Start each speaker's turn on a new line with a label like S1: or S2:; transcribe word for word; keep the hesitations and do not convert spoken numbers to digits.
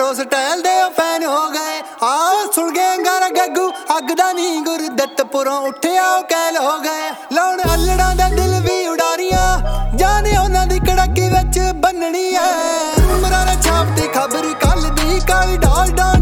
S1: Retro style ਦੇ fan ਹੋ ਗਏ। ਆ ਸੁਣ ਗਏ ਗਾਰਾ ਗੱਗੂ ਅੱਗ ਦਾ ਨੀ ਗੁਰਦਿੱਤਪੁਰੋਂ ਉੱਠਿਆ ਉਹ ਕੈਲ ਹੋ ਗਏ। ਲਾਉਣ ਅਲੜਾਂ ਦਾ ਦਿਲ ਵੀ ਉਡਾਰੀਆਂ ਜਾਣੇ ਉਹਨਾਂ ਦੀ ਕੜਾਕੀ ਵਿੱਚ ਬੰਨਣੀ ਐ। ਮਰਾਰਾ ਛਾਪ ਦੀ ਖਬਰ ਕੱਲ ਦੀ ਕਾਲੀ ਡਾਲਡਾ